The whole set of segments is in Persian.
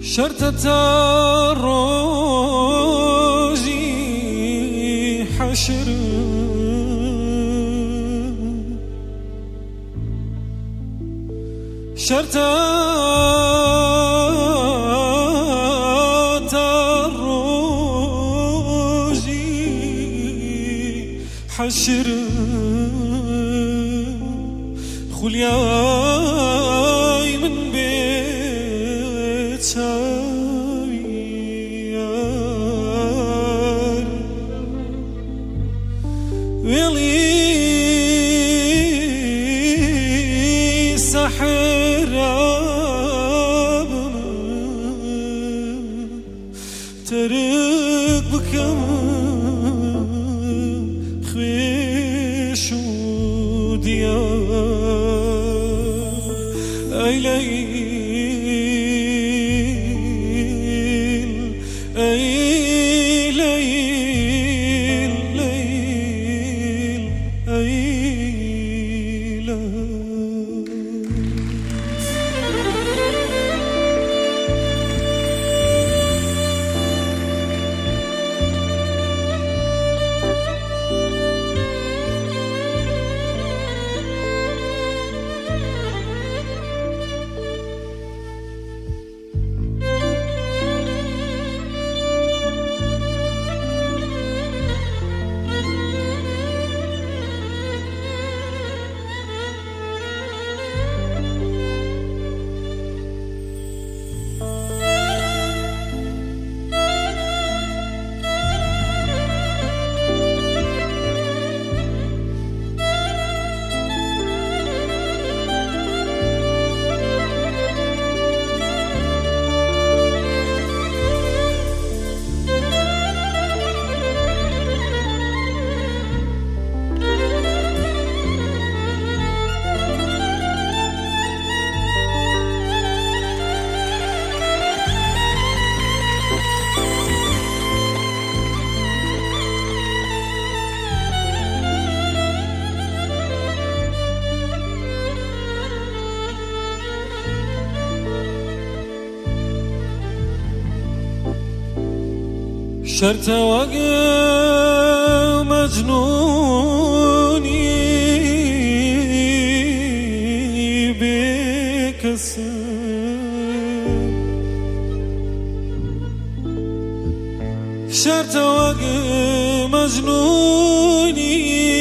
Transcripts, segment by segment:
شرطة روزي حشر شرطة روزي حشر خلياي من بيت ساويار ويلي سحر ترك بكم خويش وديار أي ليل أي ليل ليل أي ليل شرط وقع مجنوني بكسر شرط وقع مجنوني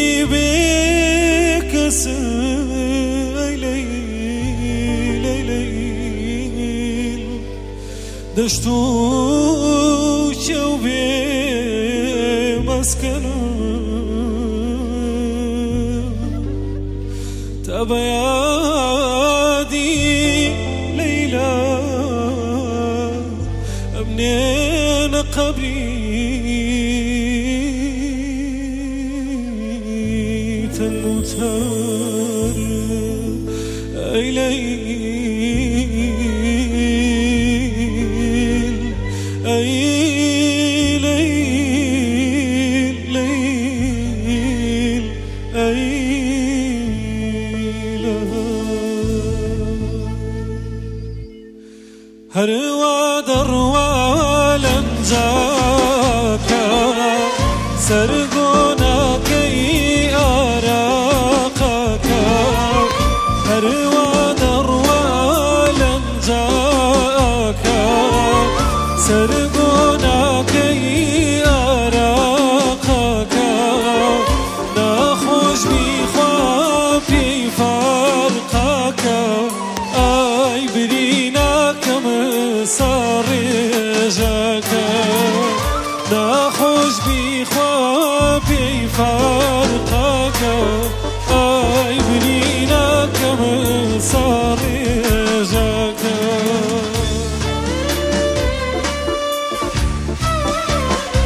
بكسر أي ليل أي ليل دشتو شوبي مسكنه تبيادي ليلى منين قبري تنوتر أي ليل أي هروا دروا لنجاكا سرقونا كي أراقاكا هروا دروا لنجاكا سرقونا كي أراقاكا ناخوش بخوابي فارقاكا أي برينا كم صاري جاكا ناخوش بخوابي فارقاكا أي برينا كم صاري جاكا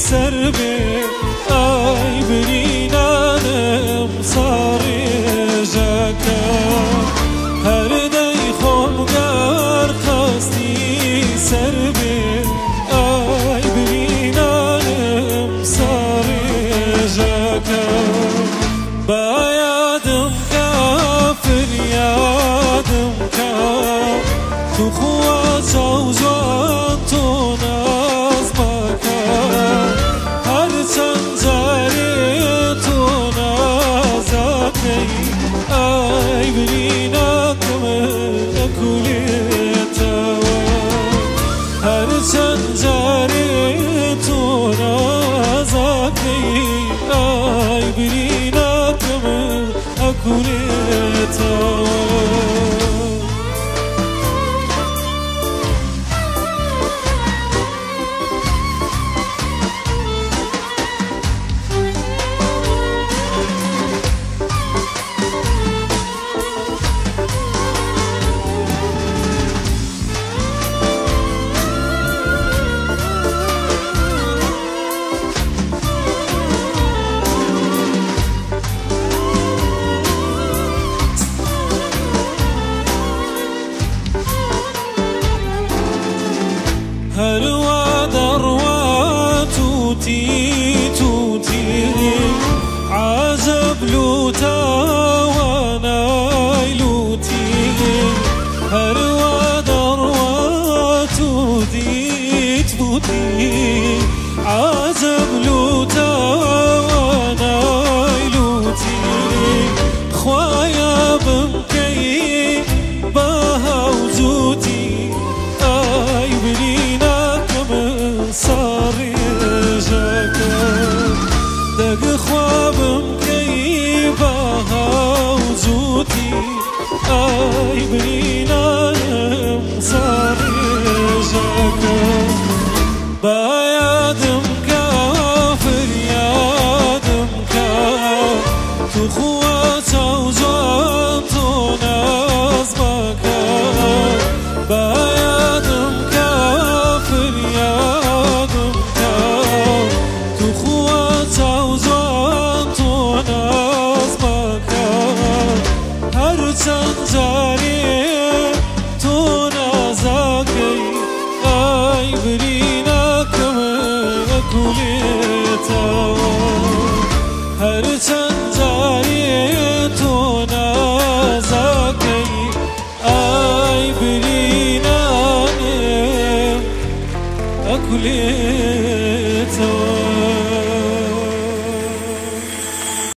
سر به ای برینانم ساری جکا هر دی خمگر خستی سر به ای برینانم ساری جکا بایدم کافر یادم که تو خواه جوزان تو ناز بکن هر چند جاری تو نازاکی ای بریناکم اکولیتا هر چند جاری تو نازاکی ای بریناکم اکولیتا هروا دروا توتي توتي عزب لوتا وانا لوتي هروا دروا توتي توتي عزب لوتا